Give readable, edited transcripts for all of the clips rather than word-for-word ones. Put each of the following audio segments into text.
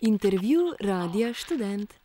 Intervju Radia Študent.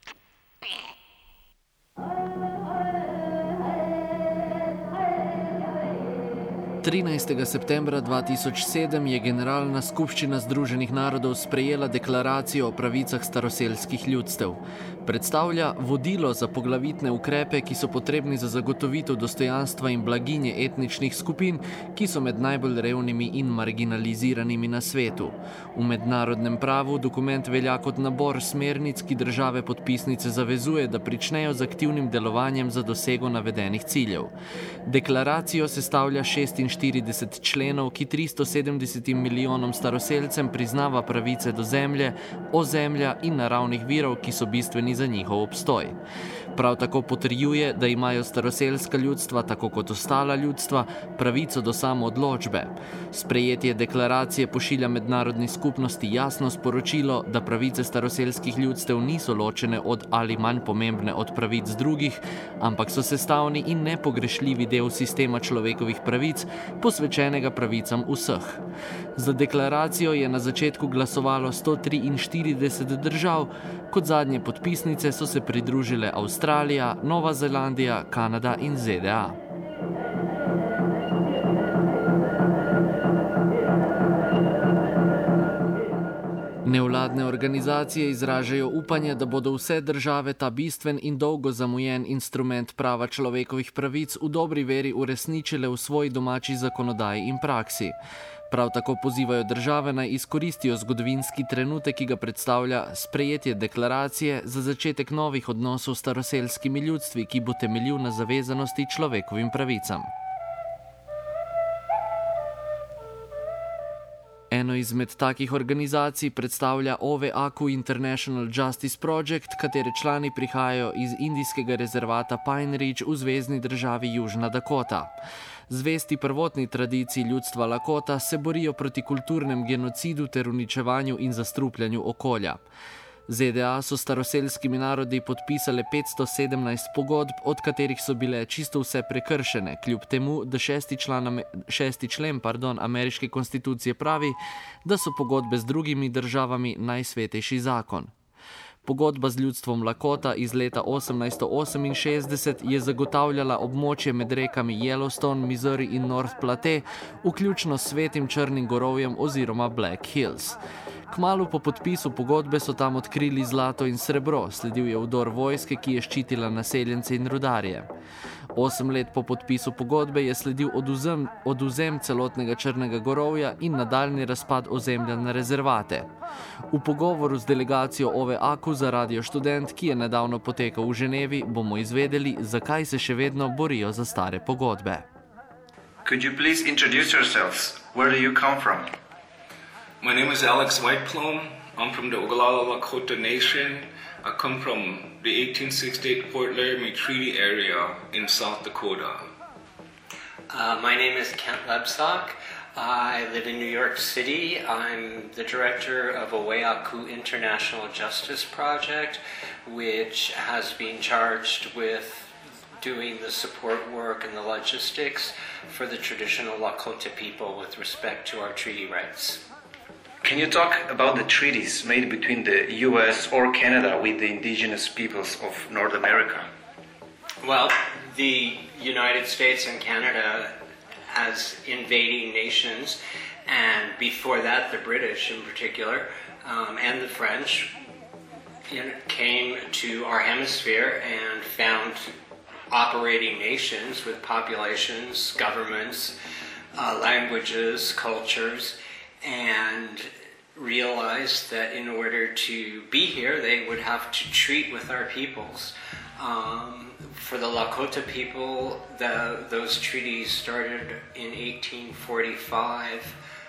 Septembra 2007 je Generalna skupščina Združenih narodov sprejela deklaracijo o pravicah staroselskih ljudstev. Predstavlja vodilo za poglavitne ukrepe, ki so potrebni za zagotovitev dostojanstva in blaginje etničnih skupin, ki so med najbolj revnimi in marginaliziranimi na svetu. V mednarodnem pravu dokument velja kot nabor smernic, ki države podpisnice zavezuje, da pričnejo z aktivnim delovanjem za dosego navedenih ciljev. Deklaracijo sestavlja 46 členov, ki 370 milijonom staroselcem priznava pravice do zemlje, ozemlja in naravnih virov, ki so bistveni za njihov obstoj. Prav tako potrjuje, da imajo staroselska ljudstva, tako kot ostala ljudstva, pravico do samoodločbe. Sprejetje deklaracije pošilja mednarodni skupnosti jasno sporočilo, da pravice staroselskih ljudstev niso ločene od ali manj pomembne od pravic drugih, ampak so sestavni in nepogrešljivi del sistema človekovih pravic, posvečenega pravicam vseh. Za deklaracijo je na začetku glasovalo 143 držav, kot zadnje podpisnice so se pridružile Avstralija, Nova Zelandija, Kanada in ZDA. Nevladne organizacije izražajo upanje, da bodo vse države ta bistven in dolgo zamujen instrument prava človekovih pravic v dobri veri uresničile v svoji domači zakonodaji in praksi. Prav tako pozivajo države naj izkoristijo zgodovinski trenutek, ki ga predstavlja sprejetje deklaracije za začetek novih odnosov s staroselskimi ljudstvi, ki bo temeljil na zavezanosti človekovim pravicam. Eno izmed takih organizacij predstavlja OVAKU International Justice Project, katere člani prihajajo iz indijskega rezervata Pine Ridge v zvezni državi Južna Dakota. Zvesti prvotni tradiciji ljudstva Lakota se borijo proti kulturnem genocidu ter uničevanju in zastrupljanju okolja. ZDA so staroselskimi narodi podpisale 517 pogodb, od katerih so bile čisto vse prekršene, kljub temu, da šesti člen ameriške konstitucije pravi, da so pogodbe z drugimi državami najsvetejši zakon. Pogodba z ljudstvom Lakota iz leta 1868 je zagotavljala območje med rekami Yellowstone, Missouri in North Platte, vključno s Svetim Črnim gorovjem oziroma Black Hills. Kmalu po podpisu pogodbe so tam odkrili zlato in srebro, sledil je vdor vojske, ki je ščitila naseljence in rudarje. 8 let po podpisu pogodbe je sledil odvzem celotnega Črnega gorovja in nadaljnji razpad ozemlja na rezervate. V pogovoru z delegacijo OVAKU za Radio Študent, ki je nedavno potekal v Ženevi, bomo izvedeli, zakaj se še vedno borijo za stare pogodbe. Could you please introduce yourselves? Where do you come from? My name is Alex Whiteplume. I'm from the Oglala Lakota Nation. I come from the 1868 Fort Laramie Treaty area in South Dakota. My name is Kent Lebsock. I live in New York City. I'm the director of OVAKU International Justice Project, which has been charged with doing the support work and the logistics for the traditional Lakota people with respect to our treaty rights. Can you talk about the treaties made between the US or Canada with the indigenous peoples of North America? Well, the United States and Canada as invading nations, and before that the British in particular, and the French came to our hemisphere and found operating nations with populations, governments, languages, cultures, and realized that in order to be here, they would have to treat with our peoples. For the Lakota people, those treaties started in 1845,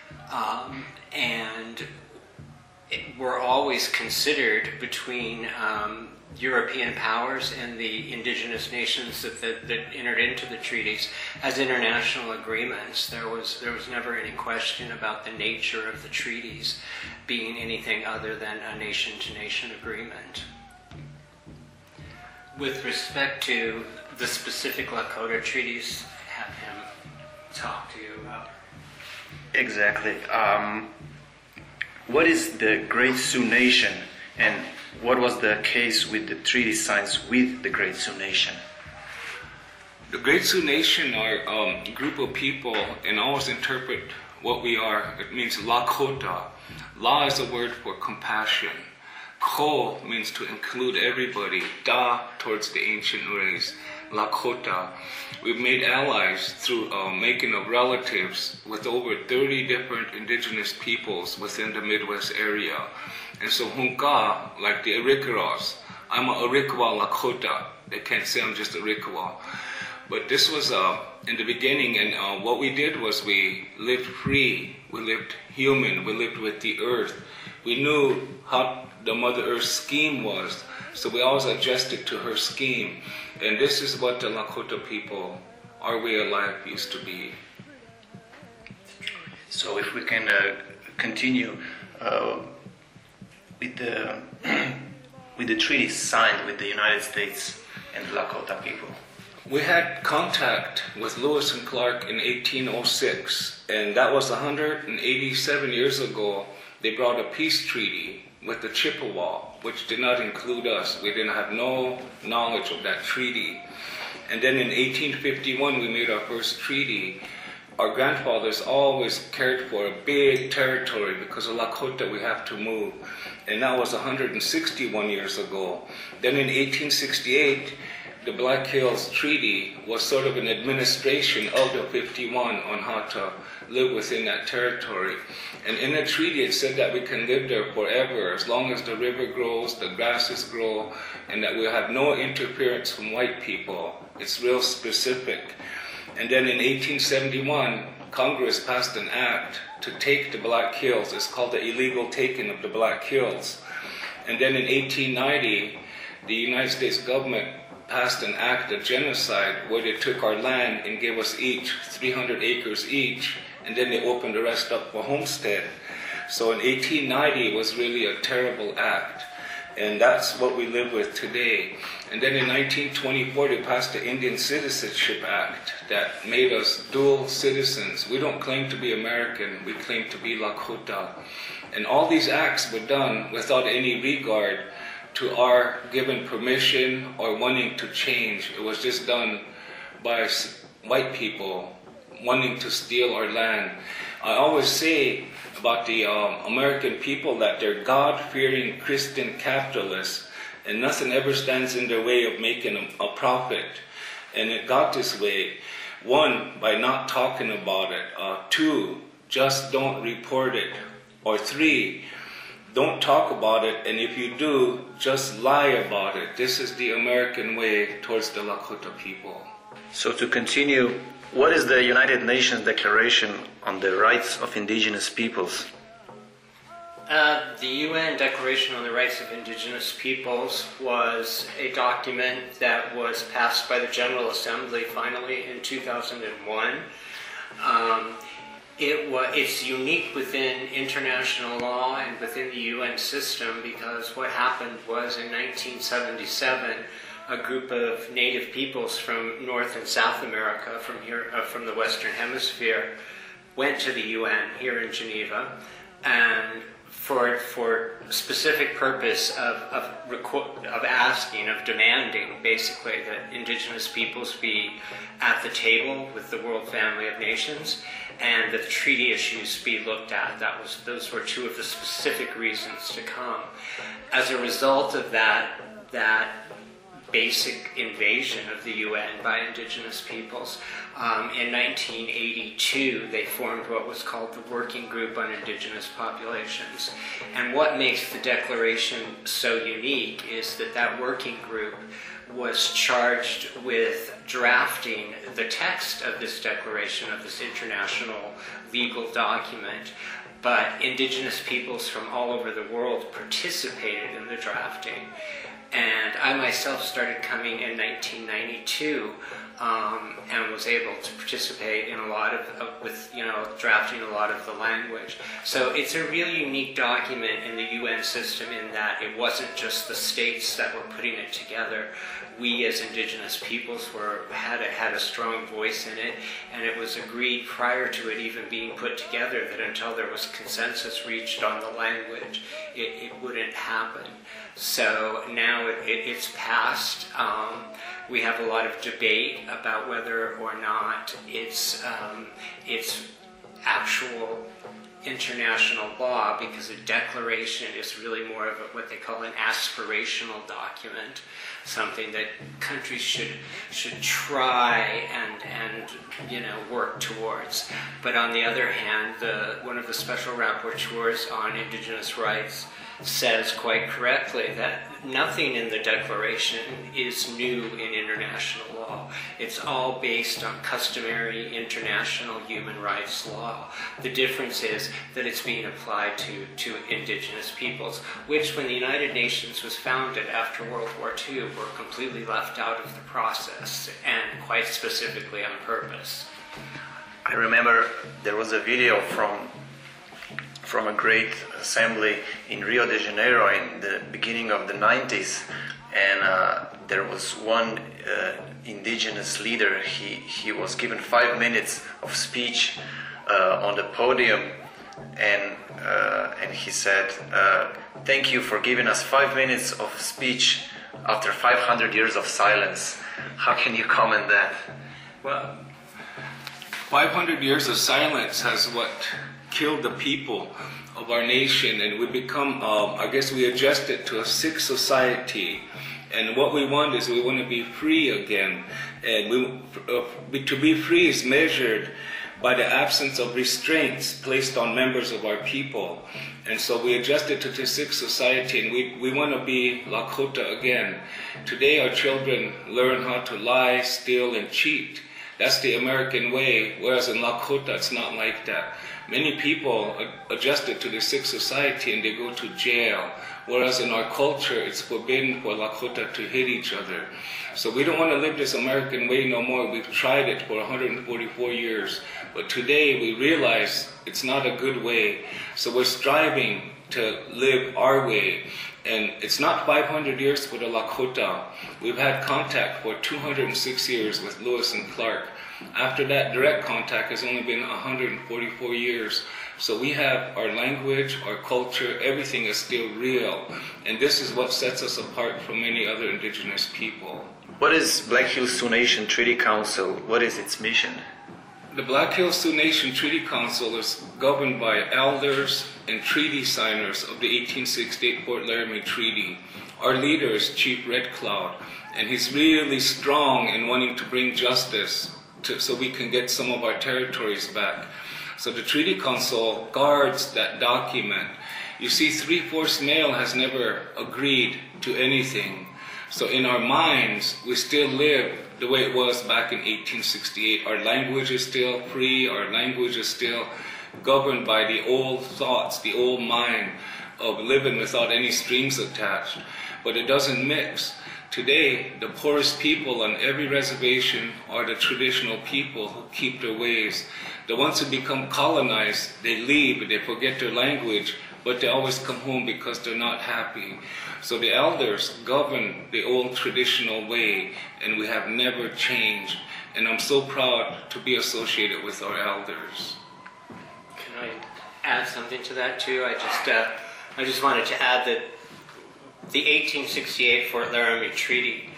and were always considered between European powers and the indigenous nations that entered into the treaties as international agreements. There was never any question about the nature of the treaties being anything other than a nation-to-nation agreement. With respect to the specific Lakota treaties, have him talk to you about. Exactly. what is the Great Sioux Nation, and what was the case with the treaty signs with the Great Sioux Nation? The Great Sioux Nation are a group of people, and always interpret what we are. It means Lakota. La is a word for compassion. Ko means to include everybody. Da towards the ancient race. Lakota. We've made allies through making of relatives with over 30 different indigenous peoples within the Midwest area. And so Hunka, like the Arikawas, I'm a Arikawa Lakota. They can't say I'm just Arikawa. But this was in the beginning, and what we did was we lived free, we lived human, we lived with the earth. We knew how the Mother Earth's scheme was, so we always adjusted to her scheme. And this is what the Lakota people, our way of life used to be. So if we can continue with the treaty signed with the United States and the Lakota people. We had contact with Lewis and Clark in 1806, and that was 187 years ago. They brought a peace treaty with the Chippewa, which did not include us. We didn't have no knowledge of that treaty. And then in 1851, we made our first treaty. Our grandfathers always cared for a big territory because of Lakota we have to move. And that was 161 years ago. Then in 1868, the Black Hills Treaty was sort of an administration of the 51 on how to live within that territory. And in the treaty it said that we can live there forever as long as the river grows, the grasses grow, and that we'll have no interference from white people. It's real specific. And then in 1871, Congress passed an act to take the Black Hills. It's called the illegal taking of the Black Hills. And then in 1890, the United States government passed an act of genocide where they took our land and gave us each 300 acres each, and then they opened the rest up for homestead. So in 1890 it was really a terrible act, and that's what we live with today. And then in 1924 they passed the Indian Citizenship Act that made us dual citizens. We don't claim to be American, we claim to be Lakota. And all these acts were done without any regard to our given permission or wanting to change. It was just done by white people wanting to steal our land. I always say about the American people that they're God-fearing Christian capitalists, and nothing ever stands in their way of making a profit. And it got this way. One, by not talking about it. Two, just don't report it. Or three, don't talk about it, and if you do, just lie about it. This is the American way towards the Lakota people. So to continue, what is the United Nations Declaration on the Rights of Indigenous Peoples? The UN Declaration on the Rights of Indigenous Peoples was a document that was passed by the General Assembly finally in 2001. It's unique within international law and within the UN system because what happened was in 1977, a group of native peoples from North and South America, from the Western Hemisphere, went to the UN here in Geneva, and for specific purpose of demanding, basically, that indigenous peoples be at the table with the World Family of Nations, and that the treaty issues be looked at. Those were two of the specific reasons to come. As a result of that basic invasion of the UN by indigenous peoples, in 1982 they formed what was called the Working Group on Indigenous Populations. And what makes the declaration so unique is that working group was charged with drafting the text of this declaration, of this international legal document, but indigenous peoples from all over the world participated in the drafting. And I myself started coming in 1992 and was able to participate in a lot of with drafting a lot of the language. So it's a really unique document in the UN system in that it wasn't just the states that were putting it together. We as indigenous peoples had a strong voice in it, and it was agreed prior to it even being put together that until there was consensus reached on the language, it wouldn't happen. So now it's passed. We have a lot of debate about whether or not it's actual international law, because a declaration is really more of what they call an aspirational document, something that countries should try and work towards. But on the other hand, one of the special rapporteurs on Indigenous rights says quite correctly that nothing in the declaration is new in international law. It's all based on customary international human rights law. The difference is that it's being applied to indigenous peoples, which when the United Nations was founded after World War II were completely left out of the process, and quite specifically on purpose. I remember there was a video from a great assembly in Rio de Janeiro in the beginning of the 90s, and there was one indigenous leader. He was given 5 minutes of speech on the podium, and he said, "Thank you for giving us 5 minutes of speech after 500 years of silence." How can you comment that? Well, 500 years of silence has what killed the people of our nation, and we become, I guess we adjusted to a sick society. And what we want is we want to be free again. And to be free is measured by the absence of restraints placed on members of our people. And so we adjusted to this sick society, and we want to be Lakota again. Today our children learn how to lie, steal, and cheat. That's the American way, whereas in Lakota it's not like that. Many people adjusted to the sick society and they go to jail, whereas in our culture it's forbidden for Lakota to hit each other. So we don't want to live this American way no more. We've tried it for 144 years, but today we realize it's not a good way. So we're striving to live our way. And it's not 500 years for the Lakota. We've had contact for 206 years with Lewis and Clark. After that, direct contact has only been 144 years. So we have our language, our culture, everything is still real. And this is what sets us apart from many other indigenous people. What is Black Hills Sioux Nation Treaty Council? What is its mission? The Black Hills Sioux Nation Treaty Council is governed by elders and treaty signers of the 1868 Fort Laramie Treaty. Our leader is Chief Red Cloud, and he's really strong in wanting to bring justice so we can get some of our territories back. So the Treaty Council guards that document. You see, 3/4 male has never agreed to anything. So in our minds, we still live the way it was back in 1868. Our language is still free. Our language is still governed by the old thoughts, the old mind of living without any strings attached. But it doesn't mix. Today, the poorest people on every reservation are the traditional people who keep their ways. The ones who become colonized, they leave, they forget their language, but they always come home because they're not happy. So the elders govern the old traditional way, and we have never changed. And I'm so proud to be associated with our elders. Can I add something to that too? I just wanted to add that the 1868 Fort Laramie Treaty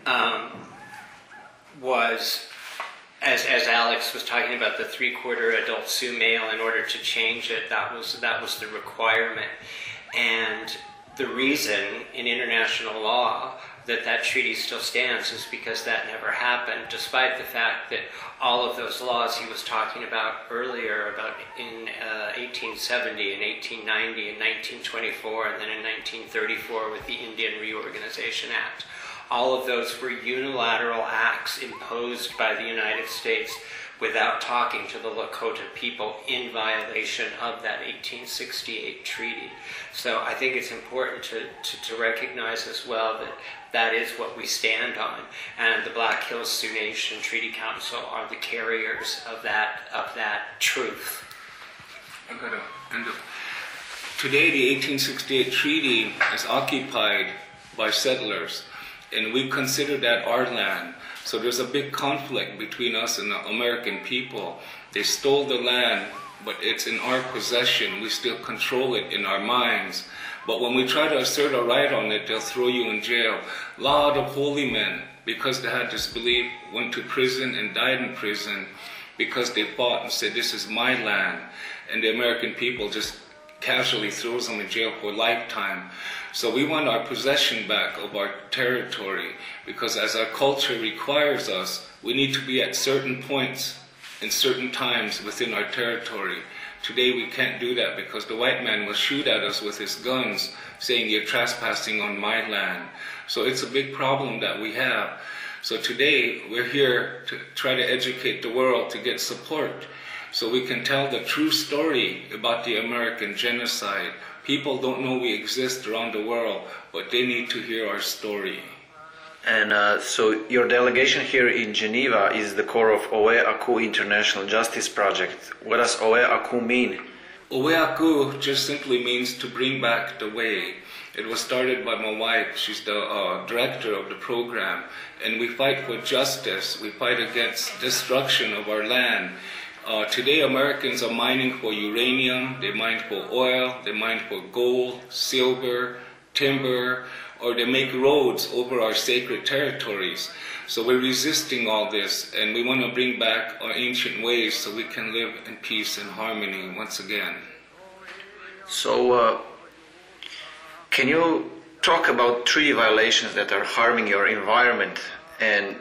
was, as Alex was talking about, the 3/4 adult Sioux male. In order to change it, that was the requirement. And the reason in international law that treaty still stands is because that never happened, despite the fact that all of those laws he was talking about earlier, about in 1870 and 1890 and 1924 and then in 1934 with the Indian Reorganization Act, all of those were unilateral acts imposed by the United States without talking to the Lakota people in violation of that 1868 treaty. So I think it's important to recognize as well that that is what we stand on, and the Black Hills Sioux Nation Treaty Council are the carriers of that truth. Today, the 1868 treaty is occupied by settlers, and we consider that our land. So there's a big conflict between us and the American people. They stole the land, but it's in our possession. We still control it in our minds. But when we try to assert a right on it, they'll throw you in jail. A lot of holy men, because they had this belief, went to prison and died in prison because they fought and said, this is my land. And the American people just casually throws them in jail for a lifetime. So we want our possession back of our territory, because as our culture requires us, we need to be at certain points in certain times within our territory. Today we can't do that because the white man will shoot at us with his guns, saying you're trespassing on my land. So it's a big problem that we have. So today we're here to try to educate the world to get support, so we can tell the true story about the American genocide. People don't know we exist around the world, but they need to hear our story. And so your delegation here in Geneva is the core of Owe Aku International Justice Project. What does Owe Aku mean? Owe Aku just simply means to bring back the way. It was started by my wife. She's the director of the program. And we fight for justice. We fight against destruction of our land. Today Americans are mining for uranium, they mine for oil, they mine for gold, silver, timber, or they make roads over our sacred territories. So we're resisting all this, and we want to bring back our ancient ways so we can live in peace and harmony once again. So can you talk about treaty violations that are harming your environment, and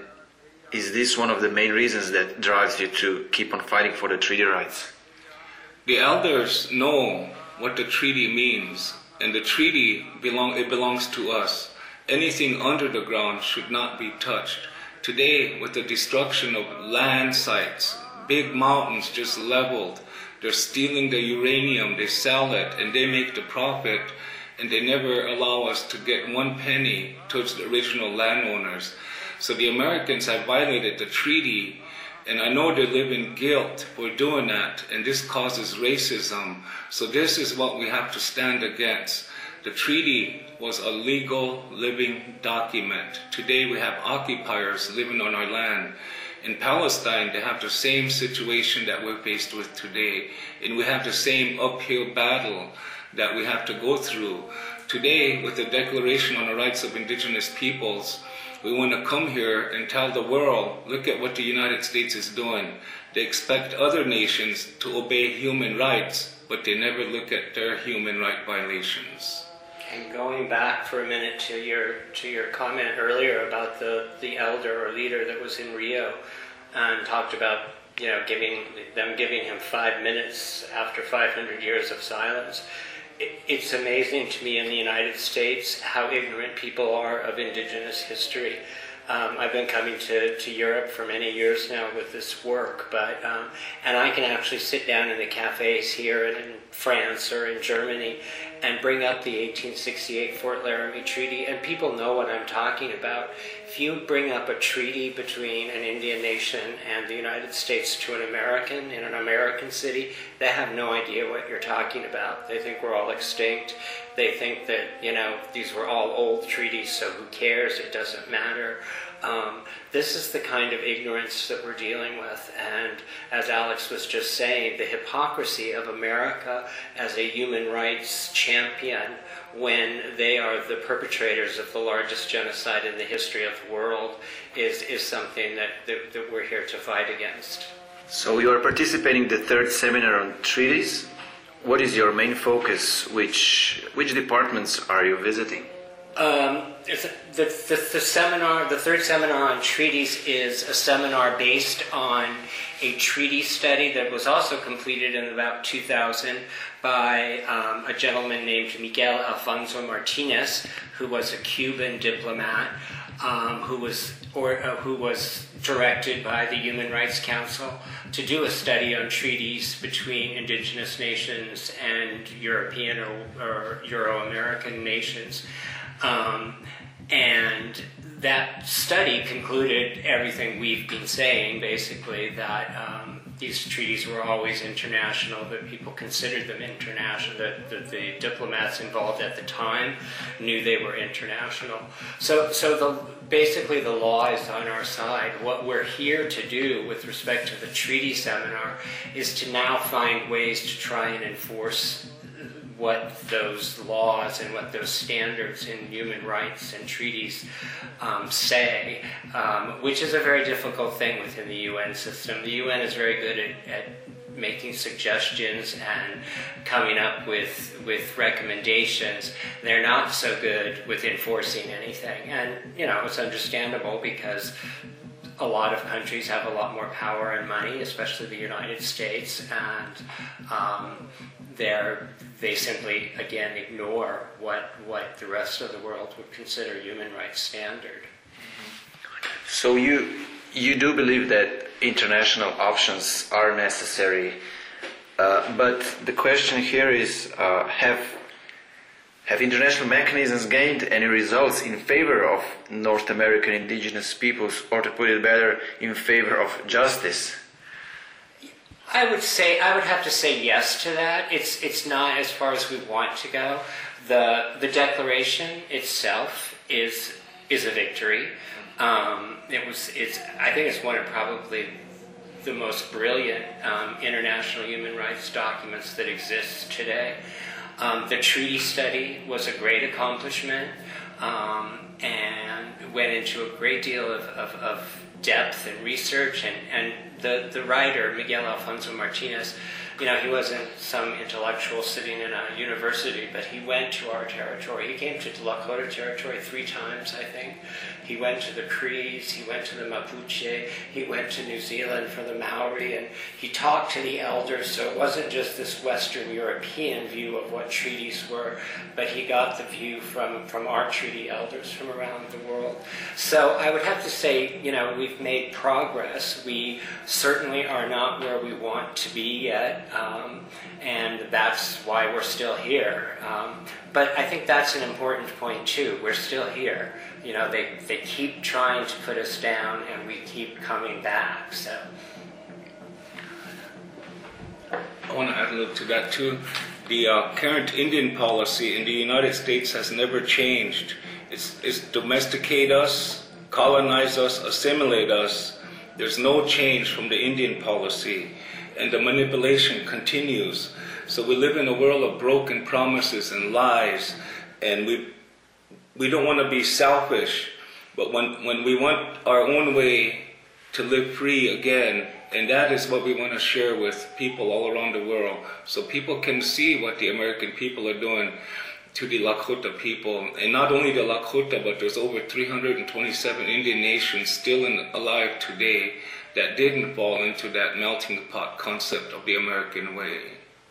is this one of the main reasons that drives you to keep on fighting for the treaty rights? The elders know what the treaty means, and the treaty belongs to us. Anything under the ground should not be touched. Today, with the destruction of land sites, big mountains just leveled, they're stealing the uranium, they sell it, and they make the profit, and they never allow us to get 1 penny towards the original landowners. So the Americans have violated the treaty, and I know they live in guilt for doing that, and this causes racism. So this is what we have to stand against. The treaty was a legal living document. Today we have occupiers living on our land. In Palestine, they have the same situation that we're faced with today, and we have the same uphill battle that we have to go through. Today, with the Declaration on the Rights of Indigenous Peoples, we want to come here and tell the world, look at what the United States is doing. They expect other nations to obey human rights, but they never look at their human right violations. And going back for a minute to your comment earlier about the elder or leader that was in Rio and talked about giving him 5 minutes after 500 years of silence. It's amazing to me in the United States how ignorant people are of indigenous history. I've been coming to Europe for many years now with this work, and I can actually sit down in the cafes here and in France or in Germany and bring up the 1868 Fort Laramie Treaty, and people know what I'm talking about. If you bring up a treaty between an Indian nation and the United States to an American in an American city, they have no idea what you're talking about. They think we're all extinct. They think that, these were all old treaties, so who cares? It doesn't matter. This is the kind of ignorance that we're dealing with, and as Alex was just saying, the hypocrisy of America as a human rights champion when they are the perpetrators of the largest genocide in the history of the world is something that we're here to fight against. So you are participating in the third seminar on treaties. What is your main focus? Which departments are you visiting? The third seminar on treaties is a seminar based on a treaty study that was also completed in about 2000 by a gentleman named Miguel Alfonso Martinez, who was a Cuban diplomat, who was who was directed by the Human Rights Council to do a study on treaties between indigenous nations and European or Euro-American nations. And that study concluded everything we've been saying, basically, that these treaties were always international, that people considered them international, that the diplomats involved at the time knew they were international. So basically the law is on our side. What we're here to do with respect to the treaty seminar is to now find ways to try and enforce what those laws and what those standards in human rights and treaties say, which is a very difficult thing within the UN system. The UN is very good at making suggestions and coming up with recommendations. They're not so good with enforcing anything. And, it's understandable because a lot of countries have a lot more power and money, especially the United States, and they simply, again, ignore what the rest of the world would consider human rights standard. So you do believe that international options are necessary, but the question here is, have international mechanisms gained any results in favor of North American indigenous peoples, or to put it better, in favor of justice? I would have to say yes to that. It's not as far as we want to go. The declaration itself is a victory. I think it's one of probably the most brilliant international human rights documents that exists today. The treaty study was a great accomplishment and went into a great deal of depth and research, and the writer, Miguel Alfonso Martinez, he wasn't some intellectual sitting in a university, but he went to our territory. He came to the Lakota territory 3 times, I think. He went to the Crees, he went to the Mapuche, he went to New Zealand for the Maori, and he talked to the elders, so it wasn't just this Western European view of what treaties were, but he got the view from our treaty elders from around the world. So I would have to say, we've made progress. We certainly are not where we want to be yet, and that's why we're still here. But I think that's an important point too. We're still here. They keep trying to put us down, and we keep coming back. So I want to add a little to that too. The current Indian policy in the United States has never changed. It's domesticate us, colonize us, assimilate us. There's no change from the Indian policy, and the manipulation continues. So we live in a world of broken promises and lies, and we don't want to be selfish, but when we want our own way to live free again, and that is what we want to share with people all around the world, so people can see what the American people are doing to the Lakota people. And not only the Lakota, but there's over 327 Indian nations still alive today that didn't fall into that melting pot concept of the American way.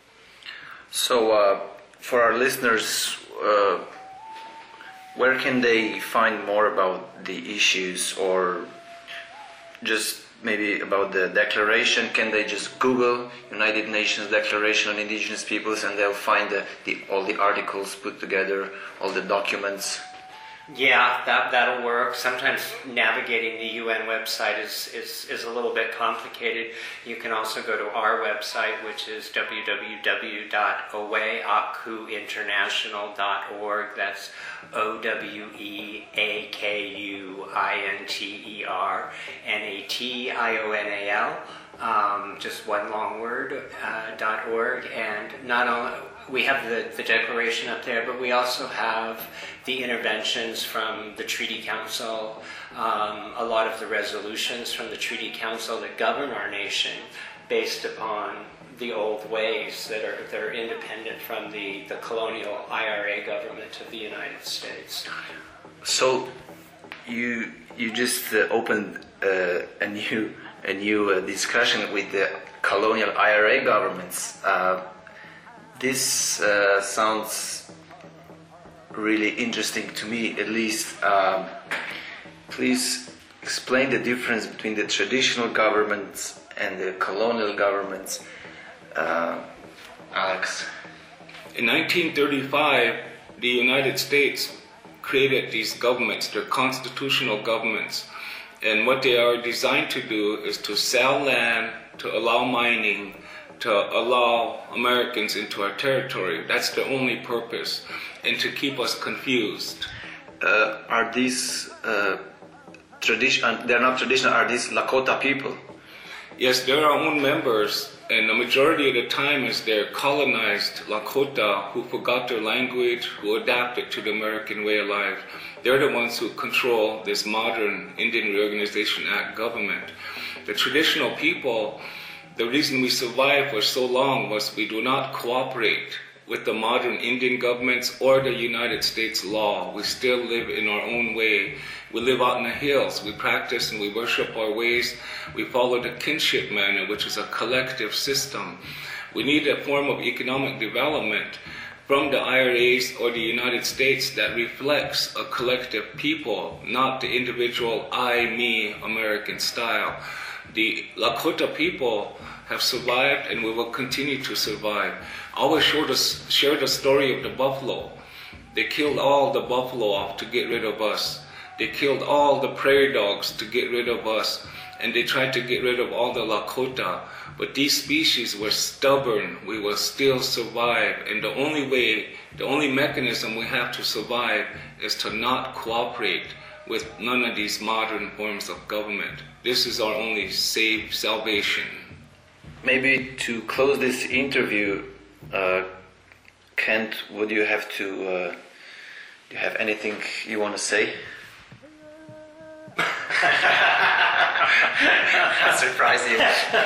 So for our listeners, where can they find more about the issues, or just maybe about the declaration? Can they just Google United Nations Declaration on Indigenous Peoples and they'll find all the articles put together, all the documents? Yeah, that'll work. Sometimes navigating the UN website is a little bit complicated. You can also go to our website, which is www.oweakuinternational.org. That's OWEAKUINTERNATIONAL. Just one long word, .org. And not only we have the declaration up there, but we also have the interventions from the Treaty Council, a lot of the resolutions from the Treaty Council that govern our nation based upon the old ways that are independent from the colonial IRA government of the United States. So you just opened a new discussion with the colonial IRA governments. This sounds really interesting to me, at least. Please explain the difference between the traditional governments and the colonial governments, Alex? In 1935, the United States created these governments, they're constitutional governments, and what they are designed to do is to sell land, to allow mining, to allow Americans into our territory. That's the only purpose, and to keep us confused. Are these they're not traditional, are these Lakota people? Yes, they're our own members, and the majority of the time is they're colonized Lakota who forgot their language, who adapted to the American way of life. They're the ones who control this modern Indian Reorganization Act government. The traditional people, the reason we survived for so long was we do not cooperate with the modern Indian governments or the United States law. We still live in our own way. We live out in the hills. We practice and we worship our ways. We follow the kinship manner, which is a collective system. We need a form of economic development from the IRAs or the United States that reflects a collective people, not the individual I, me, American style. The Lakota people have survived and we will continue to survive. I always share the story of the buffalo. They killed all the buffalo off to get rid of us. They killed all the prairie dogs to get rid of us. And they tried to get rid of all the Lakota. But these species were stubborn. We will still survive. And the only mechanism we have to survive is to not cooperate with none of these modern forms of government. This is our only salvation. Maybe to close this interview, Kent, would you have to, do you have anything you want to say? Surprise you.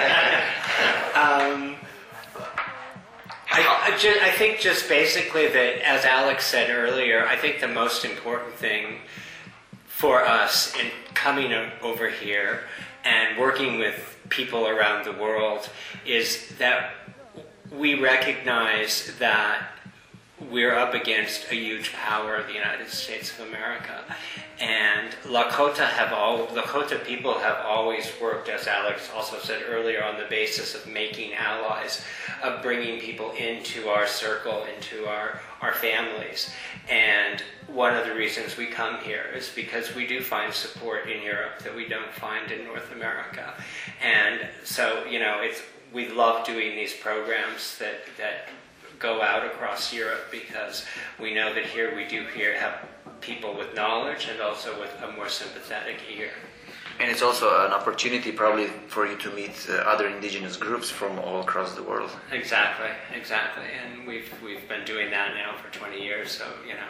I think just basically that, as Alex said earlier, I think the most important thing for us in coming over here and working with people around the world is that we recognize that we're up against a huge power, the United States of America. And Lakota people have always worked, as Alex also said earlier, on the basis of making allies, of bringing people into our circle, into our families. And one of the reasons we come here is because we do find support in Europe that we don't find in North America. And so, we love doing these programs that go out across Europe because we know that here we do have people with knowledge and also with a more sympathetic ear. And it's also an opportunity probably for you to meet other indigenous groups from all across the world. Exactly. And we've been doing that now for 20 years, so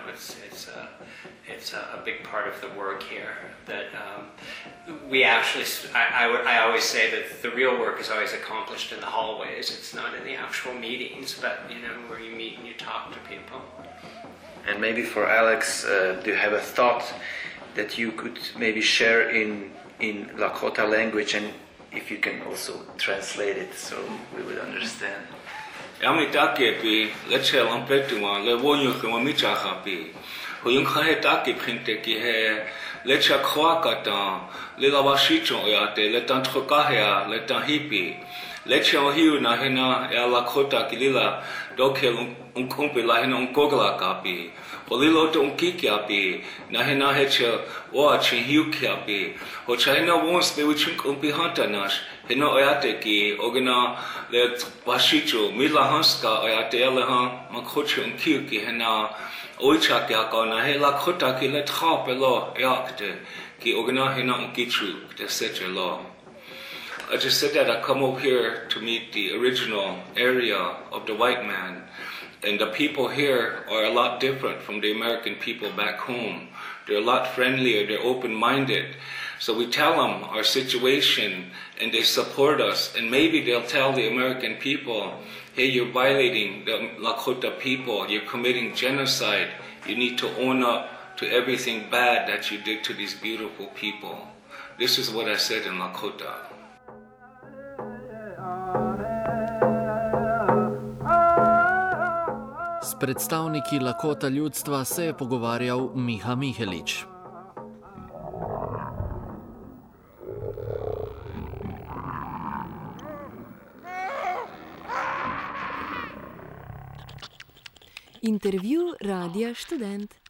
it's a big part of the work here. That we actually, I always say that the real work is always accomplished in the hallways. It's not in the actual meetings, but where you meet and you talk to people. And maybe for Alex, do you have a thought that you could maybe share in Lakota language, and if you can also translate it so we would understand? Leche ohiu na hena e Lakota kilila doke unkumpe la hena unkogla kapi. Polilo te unkiki api na hena hecha oa chinhiu ki api. Ho chahina wons be wichin kumpi hanta nash hena oyate ki ogena le washicho mila hanska oyate eleha makhoche unkiu ki hena oicha ki aka na he Lakota ki le trape lo eakte ki ogena hena unkichu te seche lo. I just said that I come over here to meet the original area of the white man, and the people here are a lot different from the American people back home. They're a lot friendlier, they're open-minded. So we tell them our situation and they support us, and maybe they'll tell the American people, hey, you're violating the Lakota people, you're committing genocide, you need to own up to everything bad that you did to these beautiful people. This is what I said in Lakota. S predstavniki Lakota ljudstva se je pogovarjal Miha Mihelič. Intervju Radia Študent.